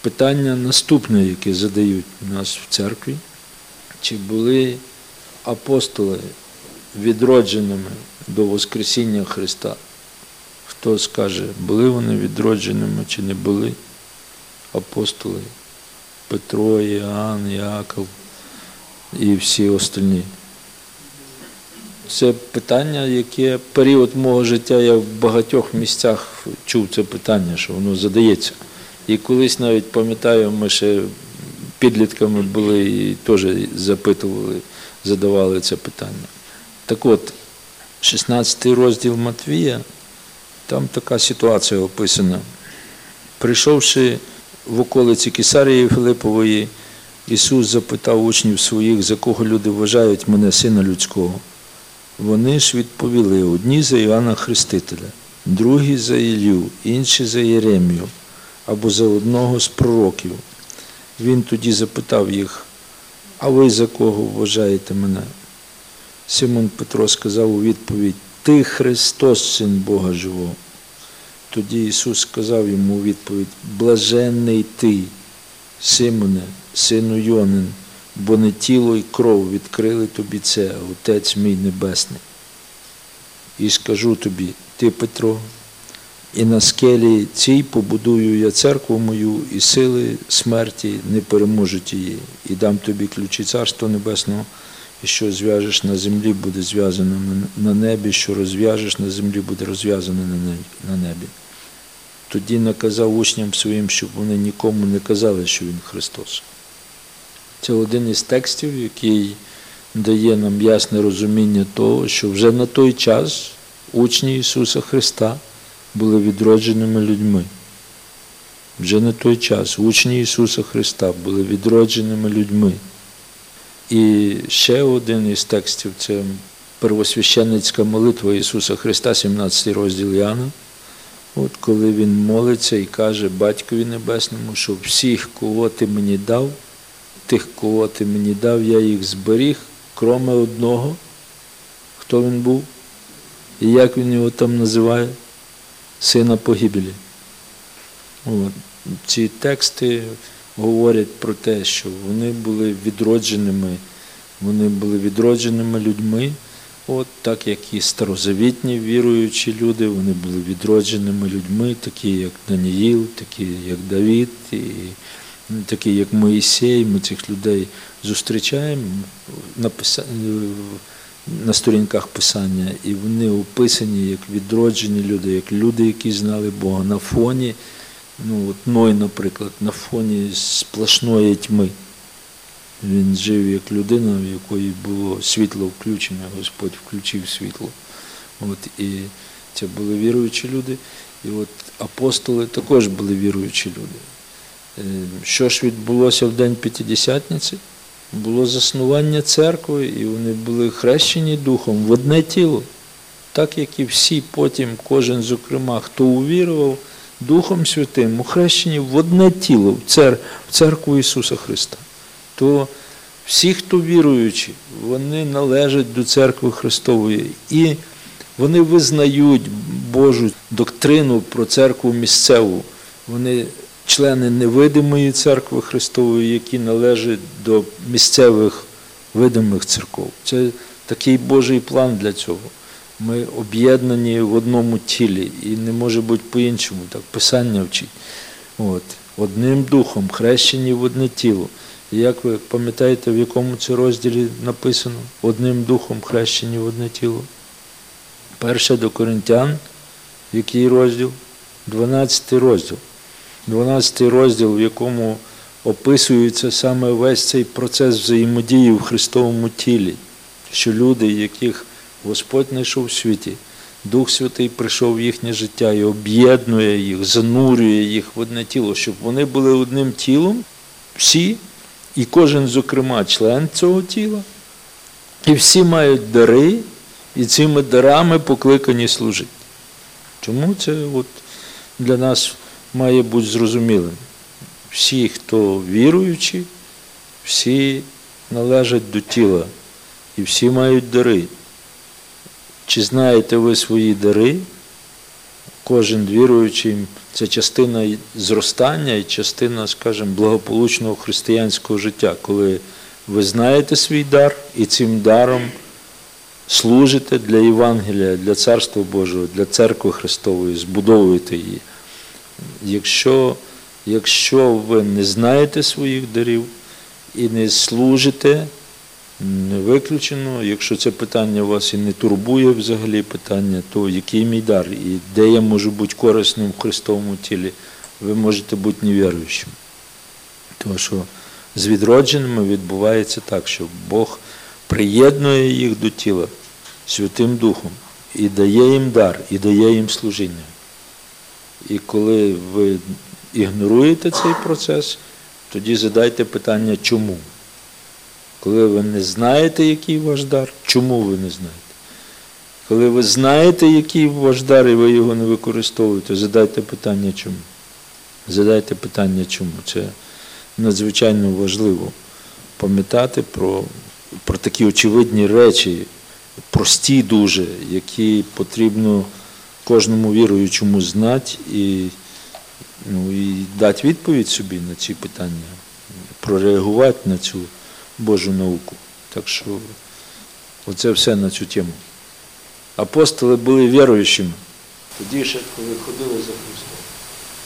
питання наступне, яке задають нас в церкві. Чи були апостоли відродженими до Воскресіння Христа? Хто скаже, були вони відродженими чи не були апостоли? Петро, Іоанн, Іаков і всі остальні. Це питання, яке період мого життя, я в багатьох місцях чув це питання, що воно задається. І колись навіть, пам'ятаю, ми ще підлітками були і теж запитували, задавали це питання. Так от, 16 розділ Матвія, там така ситуація описана. Прийшовши в околиці Кесарії Филипової, Ісус запитав учнів своїх, за кого люди вважають мене, Сина Людського. Вони ж відповіли, одні за Іоанна Хрестителя, другі за Іллю, інші за Єремію, або за одного з пророків. Він тоді запитав їх, а ви за кого вважаєте мене? Симон Петро сказав у відповідь, ти Христос, Син Бога Живого. Тоді Ісус сказав йому у відповідь, блаженний ти, Симоне, сину Йонин, бо не тіло і кров відкрили тобі це, Отець мій Небесний. І скажу тобі, ти, Петро, і на скелі цій побудую я церкву мою, і сили смерті не переможуть її. І дам тобі ключі Царства Небесного, і що зв'яжеш на землі, буде зв'язано на небі, що розв'яжеш на землі, буде розв'язано на небі. Тоді наказав учням своїм, щоб вони нікому не казали, що Він Христос. Це один із текстів, який дає нам ясне розуміння того, що вже на той час учні Ісуса Христа були відродженими людьми. Вже на той час учні Ісуса Христа були відродженими людьми. І ще один із текстів – це первосвященницька молитва Ісуса Христа, 17 розділ Іоанна. От коли Він молиться і каже Батькові Небесному, що всіх, кого Ти мені дав, тих, кого Ти мені дав, я їх зберіг, кроме одного. Хто він був? І як він його там називає? Сина погибелі. От. Ці тексти говорять про те, що вони були відродженими людьми, от, так як і старозавітні віруючі люди, вони були відродженими людьми, такі як Даниїл, такі як Давид, і такі як Моїсей. Ми цих людей зустрічаємо на сторінках Писання, і вони описані як відроджені люди, як люди, які знали Бога на фоні, Ной, наприклад, на фоні сплошної тьми. Він жив як людина, в якої було світло включене, Господь включив світло. От, і це були віруючі люди. І от апостоли також були віруючі люди. Що ж відбулося в день П'ятидесятниці? Було заснування церкви, і вони були хрещені Духом в одне тіло. Так, як і всі потім, кожен зокрема, хто увірував, Духом Святим, охрещені в одне тіло, в церкву Ісуса Христа. То всі, хто віруючі, вони належать до церкви Христової. І вони визнають Божу доктрину про церкву місцеву. Вони члени невидимої церкви Христової, які належать до місцевих видимих церков. Це такий Божий план для цього. Ми об'єднані в одному тілі, і не може бути по-іншому, так Писання вчить. От. Одним духом, хрещені в одне тіло. І як ви пам'ятаєте, в якому це розділі написано? Одним духом хрещені в одне тіло. 1 до Коринтян, який розділ? 12 розділ. 12 розділ, в якому описується саме весь цей процес взаємодії в Христовому тілі. Що люди, яких Господь знайшов в світі, Дух Святий прийшов в їхнє життя і об'єднує їх, занурює їх в одне тіло, щоб вони були одним тілом, всі, і кожен, зокрема, член цього тіла, і всі мають дари, і цими дарами покликані служити. Чому це от для нас має бути зрозумілим? Всі, хто віруючі, всі належать до тіла, і всі мають дари. Чи знаєте ви свої дари? кожен віруючий – це частина зростання і частина, скажімо, благополучного християнського життя, коли ви знаєте свій дар і цим даром служите для Євангелія, для Царства Божого, для Церкви Христової, збудовуєте її. Якщо ви не знаєте своїх дарів і не служите, не виключено, якщо це питання вас і не турбує взагалі питання, то який мій дар і де я можу бути корисним в Христовому тілі, ви можете бути невіруючим. Тому що з відродженими відбувається так, що Бог приєднує їх до тіла Святим Духом і дає їм дар, і дає їм служіння. І коли ви ігноруєте цей процес, тоді задайте питання, чому? Коли ви не знаєте, який ваш дар, чому ви не знаєте? Коли ви знаєте, який ваш дар, і ви його не використовуєте, задайте питання, чому? Задайте питання, чому? Це надзвичайно важливо пам'ятати про такі очевидні речі, прості дуже, які потрібно кожному віруючому знати і дати відповідь собі на ці питання, прореагувати на цю Божу науку. Так що оце все на цю тему. Апостоли були віруючими, тоді ще, коли ходили за Христом.